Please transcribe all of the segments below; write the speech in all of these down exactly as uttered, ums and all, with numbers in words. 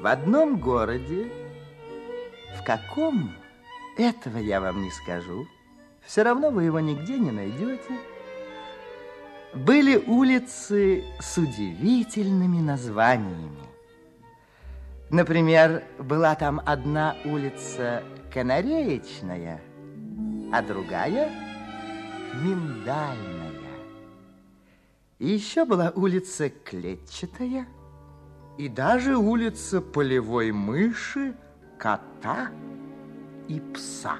В одном городе, в каком, этого я вам не скажу, все равно вы его нигде не найдете, были улицы с удивительными названиями. Например, была там одна улица Канареечная, а другая Миндальная. И еще была улица Клетчатая, и даже улица Полевой мыши, кота и пса.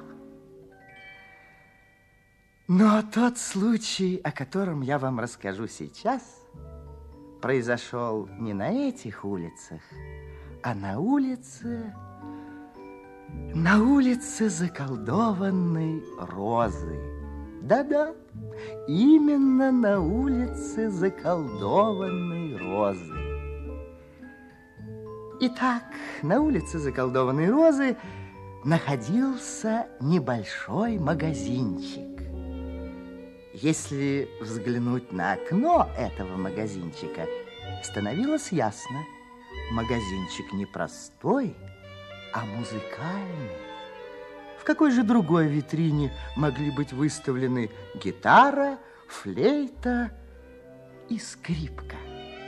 Но тот случай, о котором я вам расскажу сейчас, произошел не на этих улицах, а на улице, на улице заколдованной розы. Да-да, именно на улице заколдованной розы. Итак, на улице заколдованной розы находился небольшой магазинчик. Если взглянуть на окно этого магазинчика, становилось ясно, магазинчик не простой, а музыкальный. В какой же другой витрине могли быть выставлены гитара, флейта и скрипка?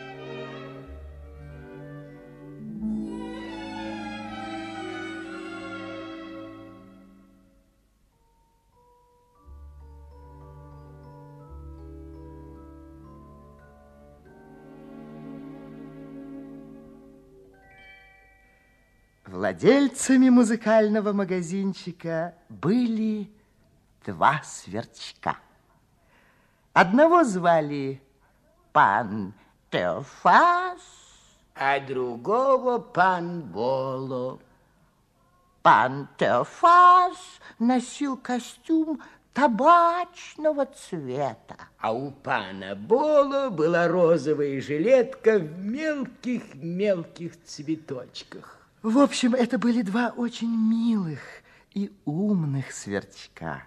Владельцами музыкального магазинчика были два сверчка. Одного звали пан Теофас, а другого пан Боло. Пан Теофас носил костюм табачного цвета, а у пана Боло была розовая жилетка в мелких-мелких цветочках. В общем, это были два очень милых и умных сверчка.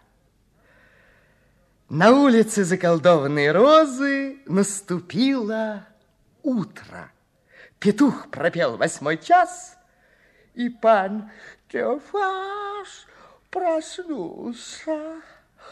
На улице заколдованной розы наступило утро. Петух пропел восьмой час, и пан Теофас проснулся.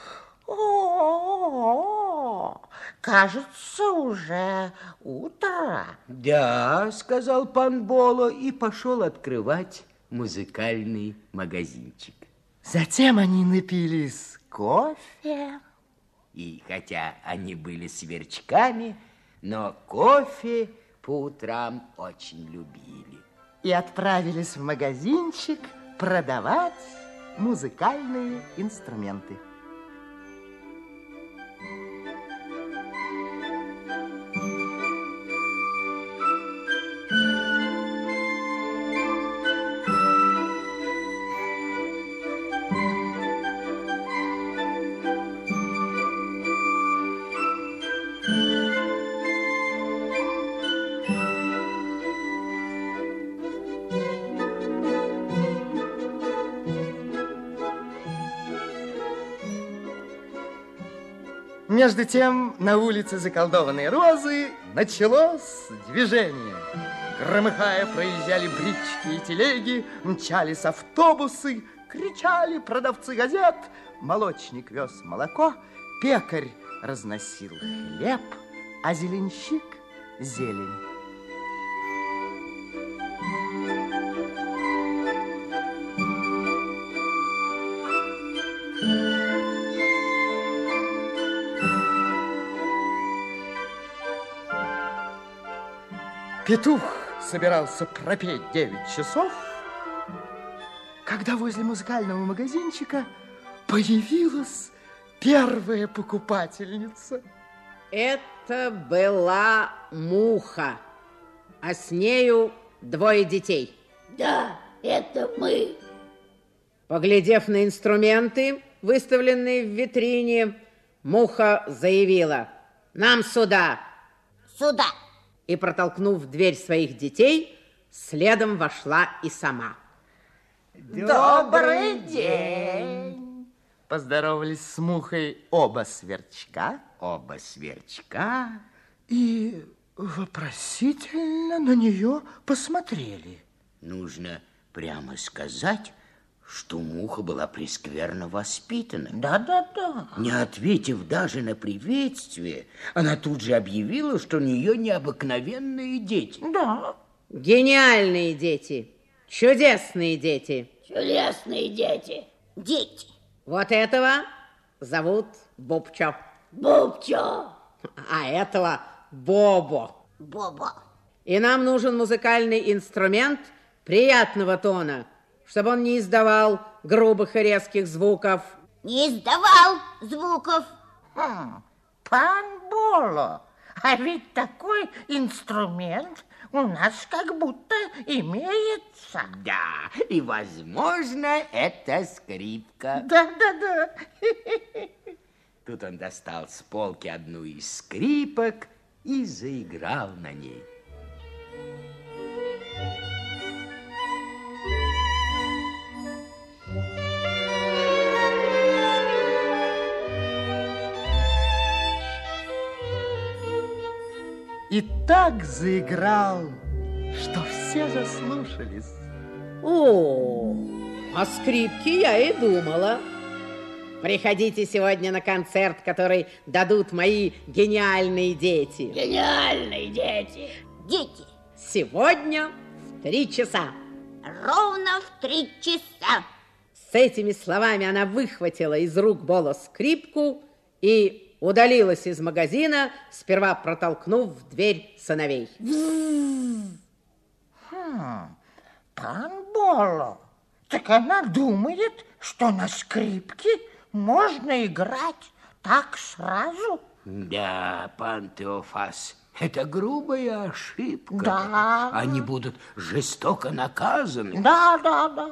О, кажется, уже утро. Да, сказал пан Боло и пошел открывать музыкальный магазинчик. Затем они напились кофе. И хотя они были сверчками, но кофе по утрам очень любили. И отправились в магазинчик продавать музыкальные инструменты. Между тем, на улице заколдованной розы началось движение. Громыхая, проезжали брички и телеги, мчались автобусы, кричали продавцы газет. Молочник вез молоко, пекарь разносил хлеб, а зеленщик – зелень. Петух собирался пропеть девять часов, когда возле музыкального магазинчика появилась первая покупательница. Это была Муха, а с нею двое детей. Да, это мы. Поглядев на инструменты, выставленные в витрине, Муха заявила: «Нам сюда!» Сюда! И, протолкнув дверь своих детей, следом вошла и сама. Добрый день! Поздоровались с Мухой оба сверчка. Оба сверчка. И вопросительно на нее посмотрели. Нужно прямо сказать, что муха была прескверно воспитана. Да-да-да. Не ответив даже на приветствие, она тут же объявила, что у нее необыкновенные дети. Да. Гениальные дети, чудесные дети. Чудесные дети. Дети. Вот этого зовут Бобчо. Бобчо. А этого Бобо. Боба. И нам нужен музыкальный инструмент приятного тона, чтобы он не издавал грубых и резких звуков. Не издавал звуков. Хм, пан Боло, а ведь такой инструмент у нас как будто имеется. Да, и, возможно, это скрипка. Да-да-да. Тут он достал с полки одну из скрипок и заиграл на ней. И так заиграл, что все заслушались. О, о скрипке я и думала. Приходите сегодня на концерт, который дадут мои гениальные дети. Гениальные дети. Дети. Сегодня в три часа. Ровно в три часа. С этими словами она выхватила из рук Боло скрипку и удалилась из магазина, сперва протолкнув в дверь сыновей. Хм, пан Боло, так она думает, что на скрипке можно играть так сразу? Да, пан Теофас, это грубая ошибка. Да. Они будут жестоко наказаны. Да, да, да.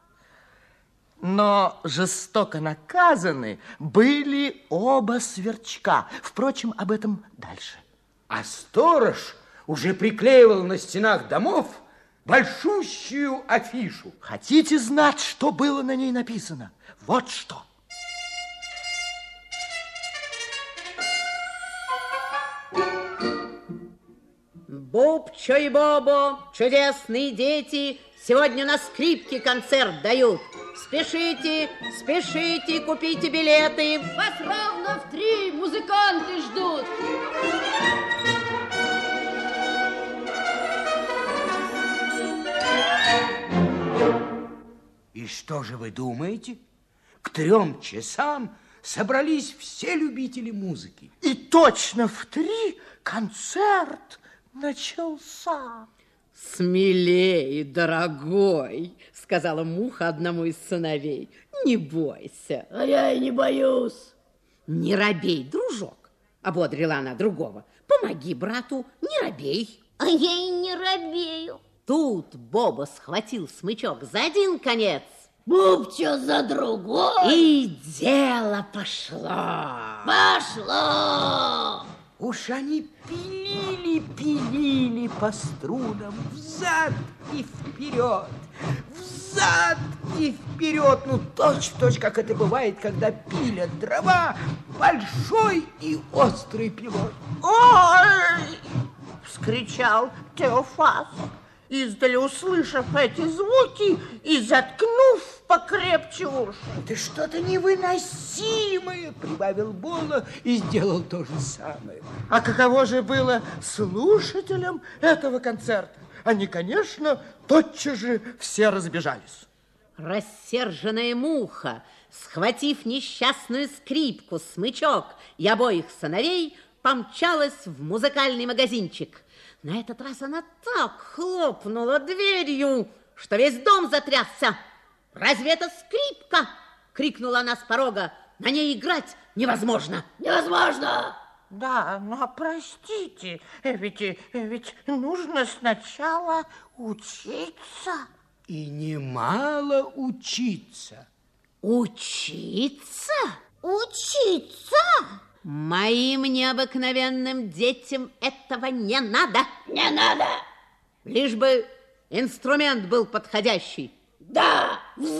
Но жестоко наказаны были оба сверчка. Впрочем, об этом дальше. А сторож уже приклеивал на стенах домов большущую афишу. Хотите знать, что было на ней написано? Вот что. Бобчо и Бобо, чудесные дети, сегодня на скрипке концерт дают. Спешите, спешите, купите билеты. Вас ровно в три музыканты ждут. И что же вы думаете? К трем часам собрались все любители музыки. И точно в три концерт начался. Смелей, дорогой, сказала муха одному из сыновей. Не бойся. А я и не боюсь. Не робей, дружок, ободрила она другого. Помоги брату, не робей. А я и не робею. Тут Бобо схватил смычок за один конец. Бубчо за другой. И дело пошло. Пошло. Уж они пилили, пилили по струнам взад и вперед, взад и вперед. Ну, точь-в-точь, как это бывает, когда пилят дрова большой и острой пилой. Ой! Вскричал Теофас, издали услышав эти звуки и заткнув покрепче уши. Это что-то невыносимое, прибавил Боло и сделал то же самое. А каково же было слушателям этого концерта? Они, конечно, тотчас же все разбежались. Рассерженная муха, схватив несчастную скрипку, смычок и обоих сыновей, помчалась в музыкальный магазинчик. На этот раз она так хлопнула дверью, что весь дом затрясся. «Разве это скрипка?» — крикнула она с порога. «На ней играть невозможно!» Невозможно. Да, но простите, ведь, ведь нужно сначала учиться. И немало учиться. «Учиться? Учиться? Моим необыкновенным детям этого не надо. Не надо. Лишь бы инструмент был подходящий». Да.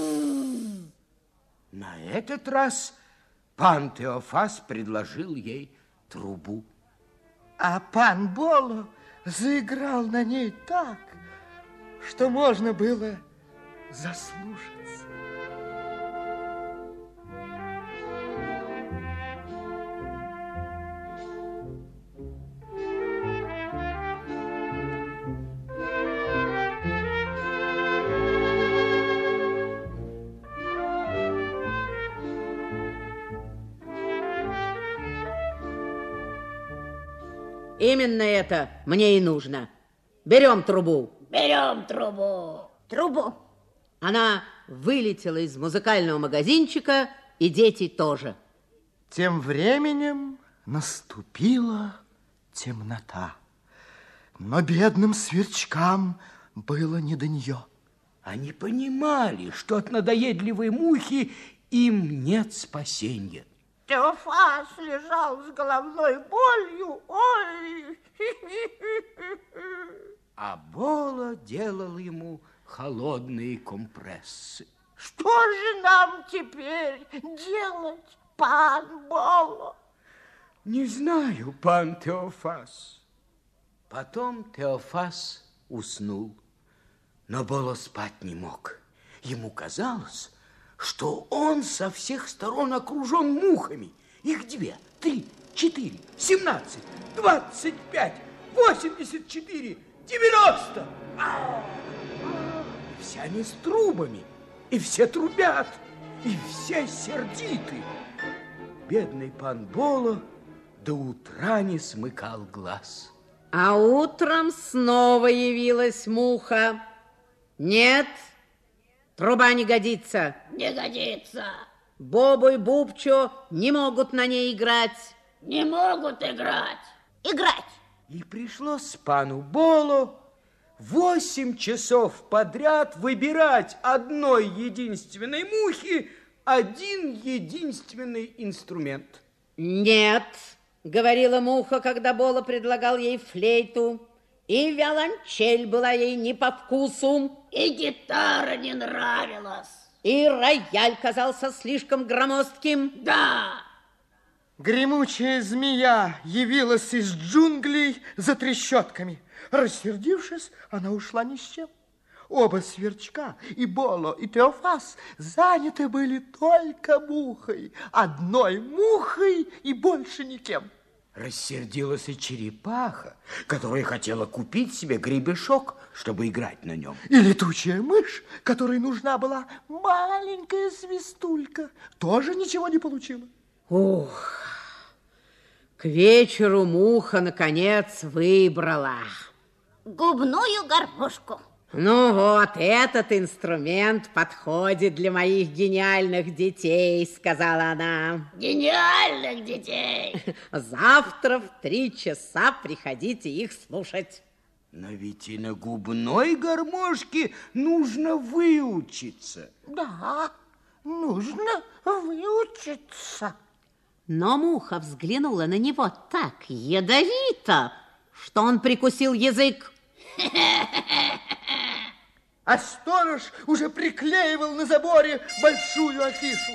На этот раз пан Теофас предложил ей трубу. А пан Боло заиграл на ней так, что можно было заслушаться. Именно это мне и нужно. Берем трубу. Берем трубу. Трубу. Она вылетела из музыкального магазинчика, и дети тоже. Тем временем наступила темнота. Но бедным сверчкам было не до нее. Они понимали, что от надоедливой мухи им нет спасения. Теофас лежал с головной болью. Ой! А Бола делал ему холодные компрессы. Что же нам теперь делать, пан Боло? Не знаю, пан Теофас. Потом Теофас уснул, но Бола спать не мог. Ему казалось, что он со всех сторон окружен мухами. Их две, три, четыре, семнадцать, двадцать пять, восемьдесят четыре, девяносто. Все они с трубами, и все трубят, и все сердиты. Бедный пан Боло до утра не смыкал глаз. А утром снова явилась муха. Нет, труба не годится. Не годится. Бобо и Бубчо не могут на ней играть. Не могут играть. Играть. И пришлось пану Боло восемь часов подряд выбирать одной единственной мухи один единственный инструмент. Нет, говорила муха, когда Боло предлагал ей флейту, и виолончель была ей не по вкусу, И гитара не нравилась. и рояль казался слишком громоздким. Да. Гремучая змея явилась из джунглей за трещотками. Рассердившись, она ушла ни с чем. Оба сверчка, и Боло, и Теофас, заняты были только мухой. Одной мухой и больше никем. Рассердилась и черепаха, которая хотела купить себе гребешок, чтобы играть на нем. И летучая мышь, которой нужна была маленькая свистулька, тоже ничего не получила. Ух, к вечеру муха, наконец, выбрала. Губную гармошку. Ну вот, этот инструмент подходит для моих гениальных детей, сказала она. Гениальных детей. Завтра в три часа приходите их слушать. Но ведь и на губной гармошке нужно выучиться. Да, нужно выучиться. Но муха взглянула на него так ядовито, что он прикусил язык. А сторож уже приклеивал на заборе большую афишу.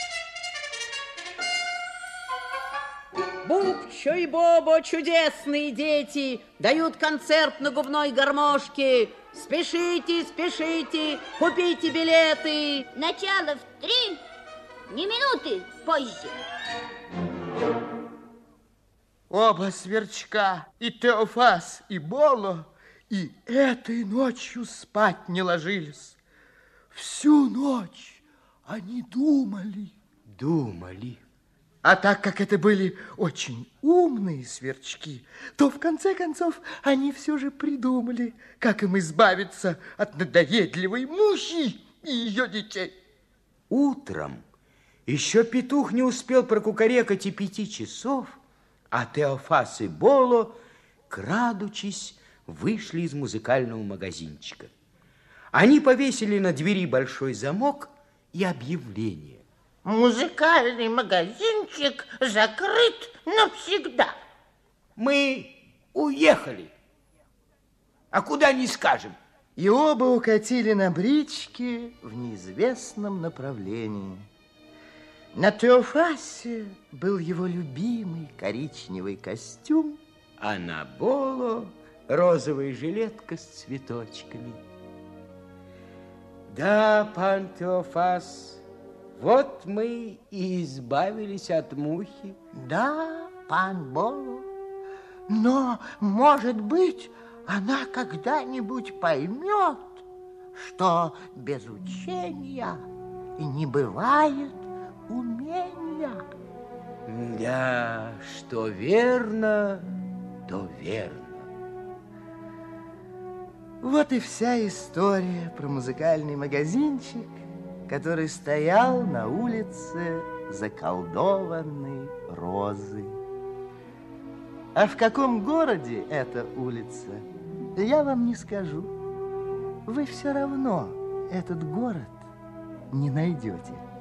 Бубчо и Бобо, чудесные дети, дают концерт на губной гармошке. Спешите, спешите, купите билеты. Начало в три, не минуты позже. Оба сверчка, и Теофас, и Боло, и этой ночью спать не ложились. Всю ночь они думали. Думали. А так как это были очень умные сверчки, то в конце концов они все же придумали, как им избавиться от надоедливой мухи и ее детей. Утром еще петух не успел прокукарекать и пяти часов, а Теофас и Боло, крадучись, вышли из музыкального магазинчика. Они повесили на двери большой замок и объявление. Музыкальный магазинчик закрыт навсегда. Мы уехали. А куда не скажем. И оба укатили на бричке в неизвестном направлении. На Теофасе был его любимый коричневый костюм, А на Боло розовая жилетка с цветочками. Да, пан Теофас, вот мы и избавились от мухи. Да, пан Боло, но, может быть, она когда-нибудь поймет, что без учения не бывает умения. Да, что верно, то верно. Вот и вся история про музыкальный магазинчик, который стоял на улице заколдованной розы. А в каком городе эта улица, я вам не скажу. Вы все равно этот город не найдете.